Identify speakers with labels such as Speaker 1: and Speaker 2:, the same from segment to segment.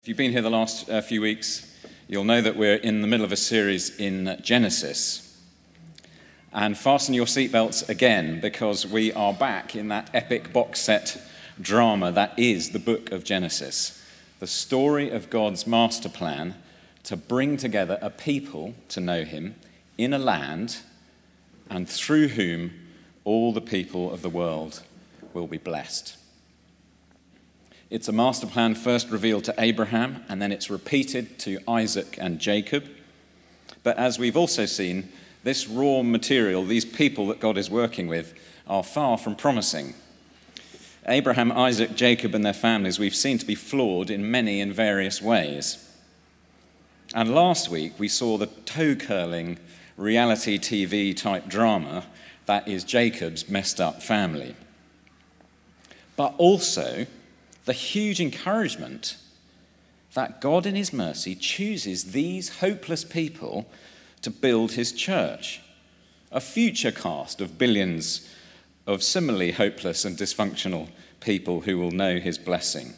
Speaker 1: If you've been here the last few weeks, you'll know that we're in the middle of a series in Genesis. And fasten your seatbelts again, because we are back in that epic box set drama that is the book of Genesis. The story of God's master plan to bring together a people to know him in a land and through whom all the people of the world will be blessed. It's a master plan first revealed to Abraham, and then it's repeated to Isaac and Jacob. But as we've also seen, this raw material, these people that God is working with, are far from promising. Abraham, Isaac, Jacob, and their families we've seen to be flawed in many and various ways. And last week we saw the toe-curling reality TV type drama that is Jacob's messed up family. But also the huge encouragement that God in his mercy chooses these hopeless people to build his church, a future cast of billions of similarly hopeless and dysfunctional people who will know his blessing.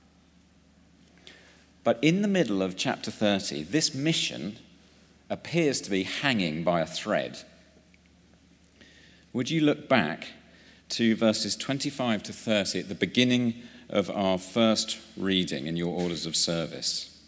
Speaker 1: But in the middle of chapter 30, this mission appears to be hanging by a thread. Would you look back to verses 25 to 30 at the beginning of our first reading in your orders of service?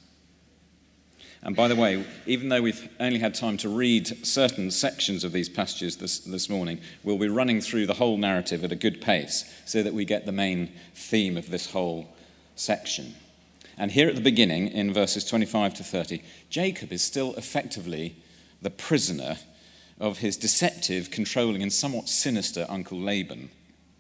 Speaker 1: And by the way, even though we've only had time to read certain sections of these passages this morning, we'll be running through the whole narrative at a good pace so that we get the main theme of this whole section. And here at the beginning, in verses 25 to 30, Jacob is still effectively the prisoner of his deceptive, controlling, and somewhat sinister uncle Laban.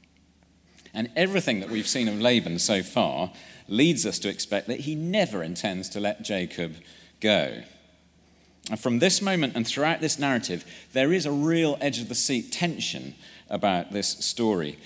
Speaker 1: And everything that we've seen of Laban so far leads us to expect that he never intends to let Jacob go. And from this moment and throughout this narrative, there is a real edge-of-the-seat tension about this story.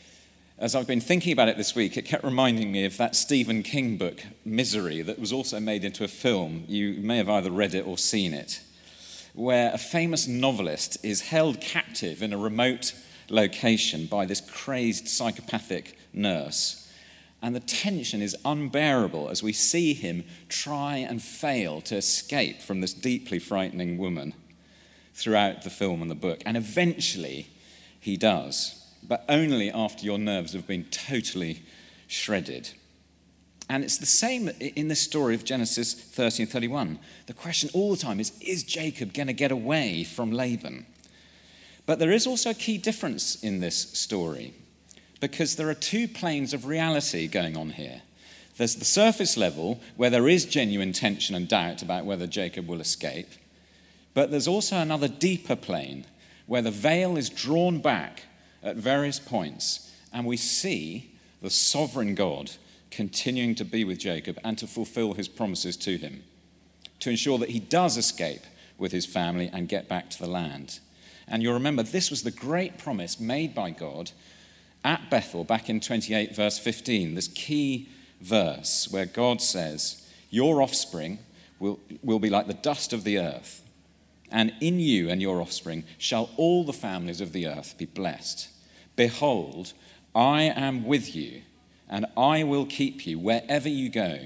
Speaker 1: As I've been thinking about it this week, it kept reminding me of that Stephen King book, Misery, that was also made into a film. You may have either read it or seen it, where a famous novelist is held captive in a remote location by this crazed psychopathic nurse. And the tension is unbearable as we see him try and fail to escape from this deeply frightening woman throughout the film and the book. And eventually he does, but only after your nerves have been totally shredded. And it's the same in this story of Genesis 30 and 31. The question all the time is Jacob going to get away from Laban? But there is also a key difference in this story, because there are two planes of reality going on here. There's the surface level, where there is genuine tension and doubt about whether Jacob will escape. But there's also another deeper plane, where the veil is drawn back at various points, and we see the sovereign God continuing to be with Jacob and to fulfill his promises to him, to ensure that he does escape with his family and get back to the land. And you'll remember this was the great promise made by God at Bethel back in 28 verse 15, this key verse where God says, your offspring will be like the dust of the earth, and in you and your offspring shall all the families of the earth be blessed. Behold, I am with you, and I will keep you wherever you go,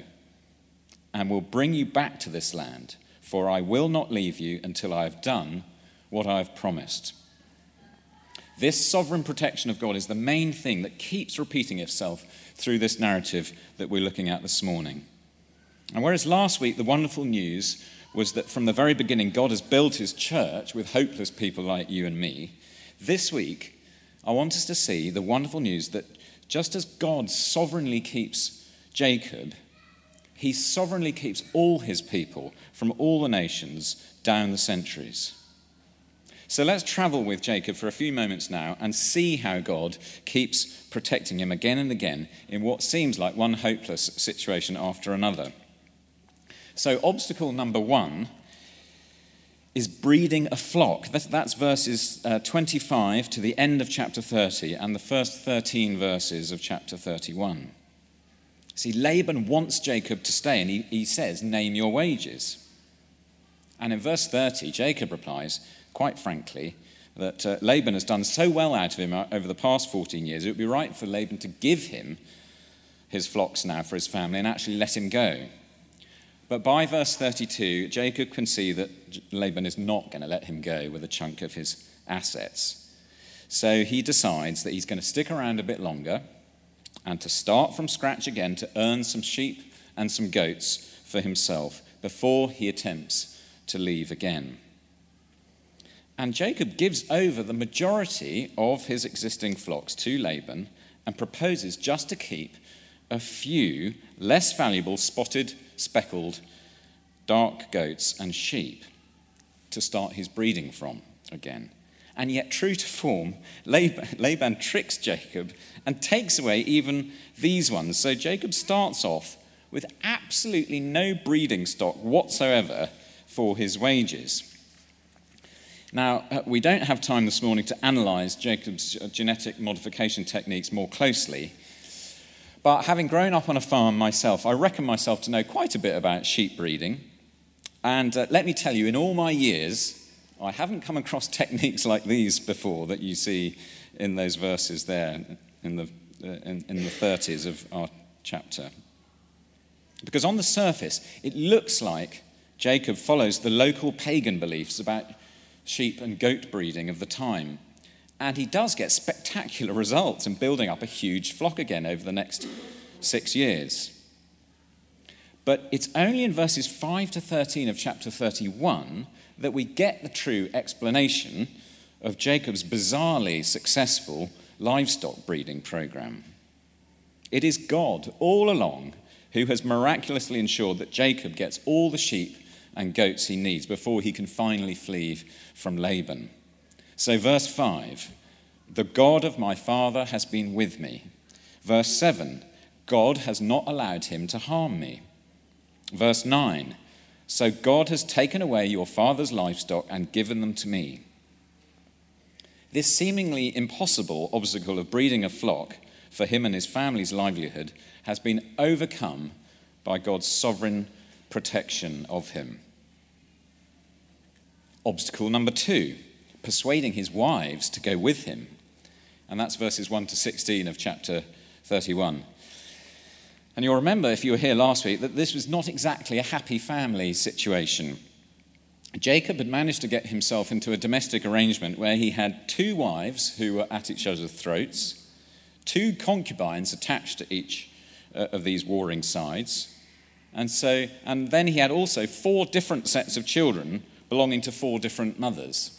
Speaker 1: and will bring you back to this land, for I will not leave you until I have done what I have promised. This sovereign protection of God is the main thing that keeps repeating itself through this narrative that we're looking at this morning. And whereas last week the wonderful news was that from the very beginning God has built his church with hopeless people like you and me, this week I want us to see the wonderful news that just as God sovereignly keeps Jacob, he sovereignly keeps all his people from all the nations down the centuries. So let's travel with Jacob for a few moments now and see how God keeps protecting him again and again in what seems like one hopeless situation after another. So obstacle number one is breeding a flock. That's verses 25 to the end of chapter 30 and the first 13 verses of chapter 31. See, Laban wants Jacob to stay, and he says, name your wages. And in verse 30, Jacob replies, quite frankly, that Laban has done so well out of him over the past 14 years, it would be right for Laban to give him his flocks now for his family and actually let him go. But by verse 32, Jacob can see that Laban is not going to let him go with a chunk of his assets. So he decides that he's going to stick around a bit longer and to start from scratch again to earn some sheep and some goats for himself before he attempts to leave again. And Jacob gives over the majority of his existing flocks to Laban and proposes just to keep a few less valuable spotted, speckled, dark goats and sheep to start his breeding from again. And yet, true to form, Laban tricks Jacob and takes away even these ones. So Jacob starts off with absolutely no breeding stock whatsoever for his wages. Now, we don't have time this morning to analyse Jacob's genetic modification techniques more closely, but having grown up on a farm myself, I reckon myself to know quite a bit about sheep breeding. And let me tell you, in all my years, I haven't come across techniques like these before that you see in those verses there in the 30s of our chapter. Because on the surface, it looks like Jacob follows the local pagan beliefs about sheep and goat breeding of the time. And he does get spectacular results in building up a huge flock again over the next 6 years. But it's only in verses 5 to 13 of chapter 31 that we get the true explanation of Jacob's bizarrely successful livestock breeding program. It is God all along who has miraculously ensured that Jacob gets all the sheep and goats he needs before he can finally flee from Laban. So verse 5, the God of my father has been with me. Verse 7, God has not allowed him to harm me. Verse 9, so God has taken away your father's livestock and given them to me. This seemingly impossible obstacle of breeding a flock for him and his family's livelihood has been overcome by God's sovereign protection of him. Obstacle number 2, persuading his wives to go with him. And that's verses 1 to 16 of chapter 31. And you'll remember, if you were here last week, that this was not exactly a happy family situation. Jacob had managed to get himself into a domestic arrangement where he had 2 wives who were at each other's throats, 2 concubines attached to each of these warring sides, and then he had also 4 different sets of children belonging to 4 different mothers.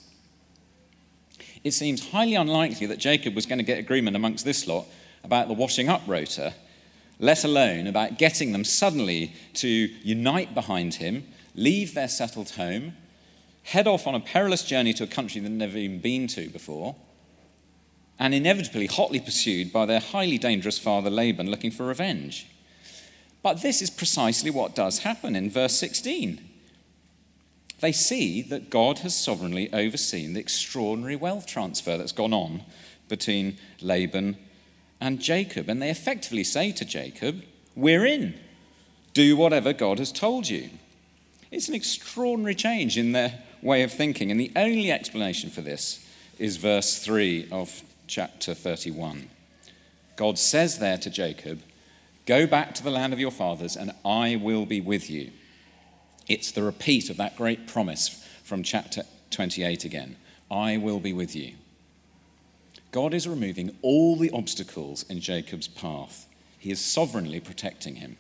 Speaker 1: It seems highly unlikely that Jacob was going to get agreement amongst this lot about the washing up rota, let alone about getting them suddenly to unite behind him, leave their settled home, head off on a perilous journey to a country they'd never even been to before, and inevitably hotly pursued by their highly dangerous father Laban looking for revenge. But this is precisely what does happen in verse 16. They see that God has sovereignly overseen the extraordinary wealth transfer that's gone on between Laban and Jacob. And they effectively say to Jacob, we're in. Do whatever God has told you. It's an extraordinary change in their way of thinking. And the only explanation for this is verse 3 of chapter 31. God says there to Jacob, go back to the land of your fathers and I will be with you. It's the repeat of that great promise from chapter 28 again. I will be with you. God is removing all the obstacles in Jacob's path. He is sovereignly protecting him.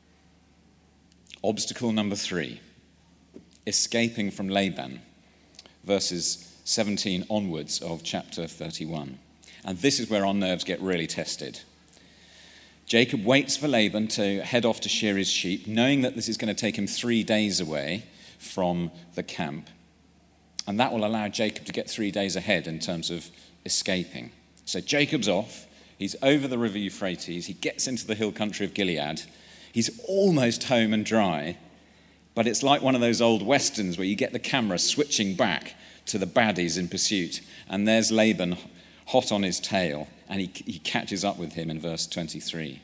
Speaker 1: Obstacle number 3, escaping from Laban, verses 17 onwards of chapter 31. And this is where our nerves get really tested. Jacob waits for Laban to head off to shear his sheep, knowing that this is going to take him 3 days away from the camp. And that will allow Jacob to get 3 days ahead in terms of escaping. So Jacob's off. He's over the river Euphrates. He gets into the hill country of Gilead. He's almost home and dry. But it's like one of those old westerns where you get the camera switching back to the baddies in pursuit. And there's Laban hot on his tail. And he catches up with him in verse 23.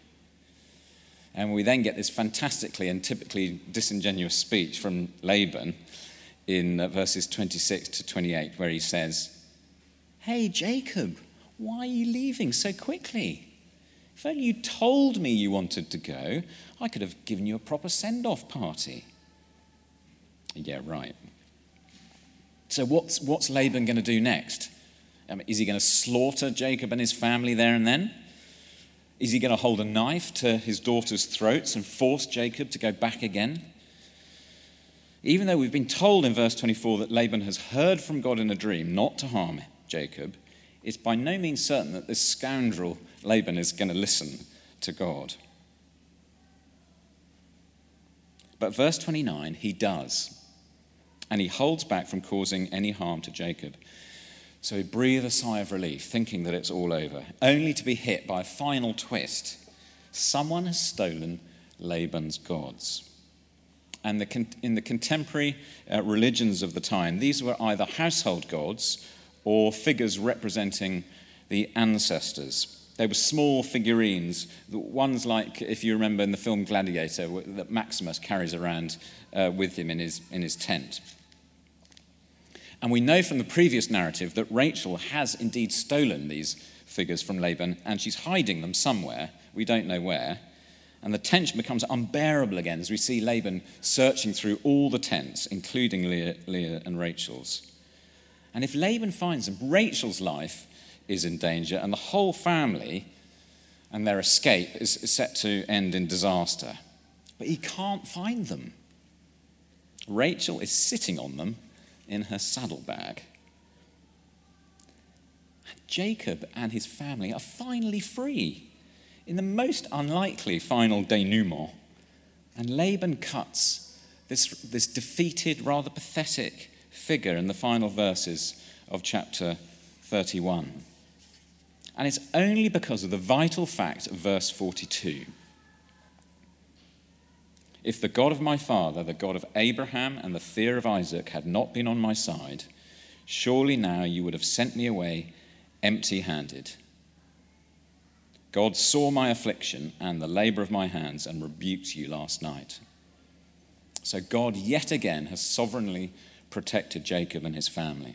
Speaker 1: And we then get this fantastically and typically disingenuous speech from Laban in verses 26 to 28, where he says, hey, Jacob, why are you leaving so quickly? If only you told me you wanted to go, I could have given you a proper send-off party. Yeah, right. So what's Laban going to do next? Is he going to slaughter Jacob and his family there and then? Is he going to hold a knife to his daughters' throats and force Jacob to go back again? Even though we've been told in verse 24 that Laban has heard from God in a dream not to harm Jacob, it's by no means certain that this scoundrel Laban is going to listen to God. But verse 29, he does. And he holds back from causing any harm to Jacob. So he breathes a sigh of relief, thinking that it's all over, only to be hit by a final twist. Someone has stolen Laban's gods. And in the contemporary religions of the time, these were either household gods or figures representing the ancestors. They were small figurines, ones like, if you remember in the film Gladiator, that Maximus carries around with him in his tent. And we know from the previous narrative that Rachel has indeed stolen these figures from Laban, and she's hiding them somewhere. We don't know where. And the tension becomes unbearable again as we see Laban searching through all the tents, including Leah and Rachel's. And if Laban finds them, Rachel's life is in danger, and the whole family and their escape is set to end in disaster. But he can't find them. Rachel is sitting on them in her saddlebag. Jacob and his family are finally free in the most unlikely final denouement. And Laban cuts this defeated, rather pathetic figure in the final verses of chapter 31. And it's only because of the vital fact of verse 42. If the God of my father, the God of Abraham and the fear of Isaac had not been on my side, surely now you would have sent me away empty-handed. God saw my affliction and the labor of my hands and rebuked you last night. So God yet again has sovereignly protected Jacob and his family.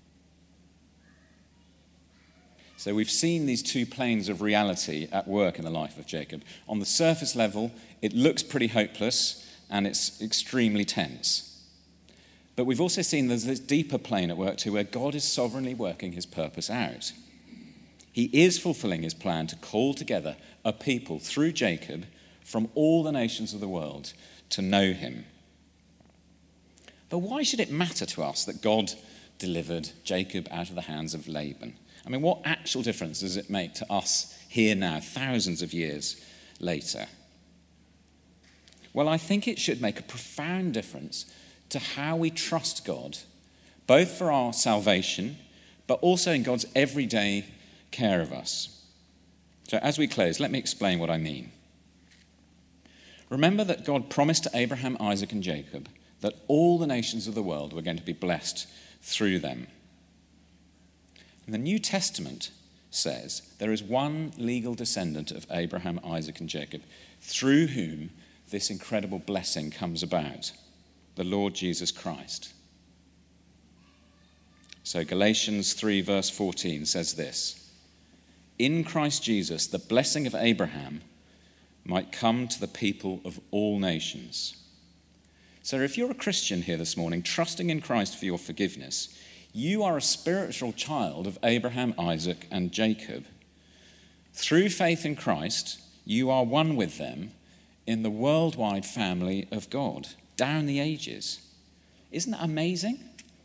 Speaker 1: So we've seen these two planes of reality at work in the life of Jacob. On the surface level, it looks pretty hopeless and it's extremely tense. But we've also seen there's this deeper plane at work too, where God is sovereignly working his purpose out. He is fulfilling his plan to call together a people through Jacob from all the nations of the world to know him. But why should it matter to us that God delivered Jacob out of the hands of Laban? I mean, what actual difference does it make to us here now, thousands of years later? Well, I think it should make a profound difference to how we trust God, both for our salvation, but also in God's everyday care of us. So as we close, let me explain what I mean. Remember that God promised to Abraham, Isaac, and Jacob that all the nations of the world were going to be blessed through them. And the New Testament says there is one legal descendant of Abraham, Isaac, and Jacob through whom this incredible blessing comes about, the Lord Jesus Christ. So Galatians 3 verse 14 says this: in Christ Jesus, the blessing of Abraham might come to the people of all nations. So if you're a Christian here this morning, trusting in Christ for your forgiveness, you are a spiritual child of Abraham, Isaac, and Jacob. Through faith in Christ, you are one with them in the worldwide family of God, down the ages. Isn't that amazing?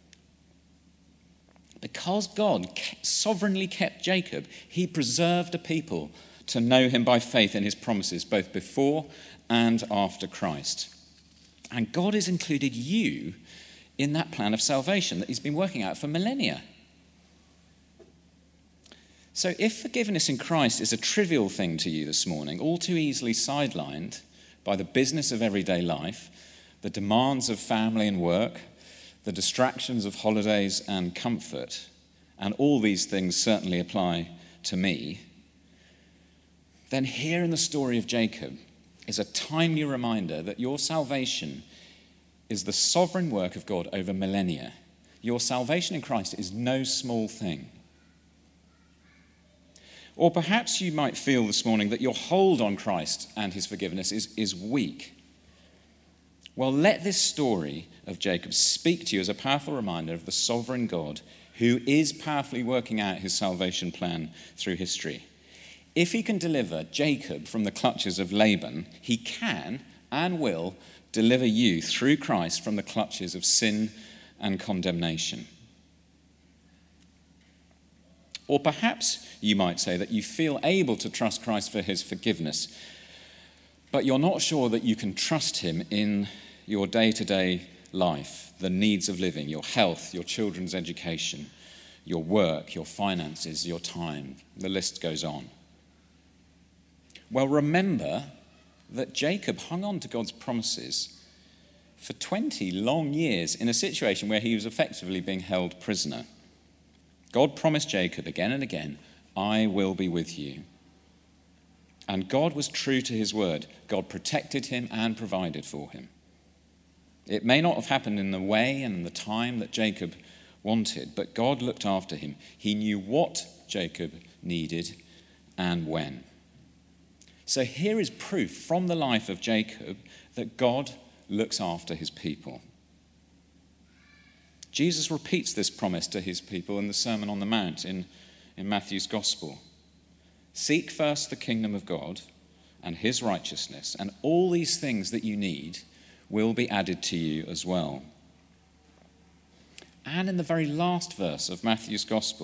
Speaker 1: Because God sovereignly kept Jacob, he preserved a people to know him by faith in his promises, both before and after Christ. And God has included you in that plan of salvation that he's been working out for millennia. So if forgiveness in Christ is a trivial thing to you this morning, all too easily sidelined by the business of everyday life, the demands of family and work, the distractions of holidays and comfort, and all these things certainly apply to me, then here in the story of Jacob is a timely reminder that your salvation is the sovereign work of God over millennia. Your salvation in Christ is no small thing. Or perhaps you might feel this morning that your hold on Christ and his forgiveness is weak. Well, let this story of Jacob speak to you as a powerful reminder of the sovereign God who is powerfully working out his salvation plan through history. If he can deliver Jacob from the clutches of Laban, he can and will deliver you through Christ from the clutches of sin and condemnation. Or perhaps you might say that you feel able to trust Christ for his forgiveness, but you're not sure that you can trust him in your day-to-day life, the needs of living, your health, your children's education, your work, your finances, your time. The list goes on. Well, remember that Jacob hung on to God's promises for 20 long years in a situation where he was effectively being held prisoner. God promised Jacob again and again, I will be with you. And God was true to his word. God protected him and provided for him. It may not have happened in the way and the time that Jacob wanted, but God looked after him. He knew what Jacob needed and when. So here is proof from the life of Jacob that God looks after his people. Jesus repeats this promise to his people in the Sermon on the Mount in Matthew's Gospel. Seek first the kingdom of God and his righteousness, and all these things that you need will be added to you as well. And in the very last verse of Matthew's Gospel,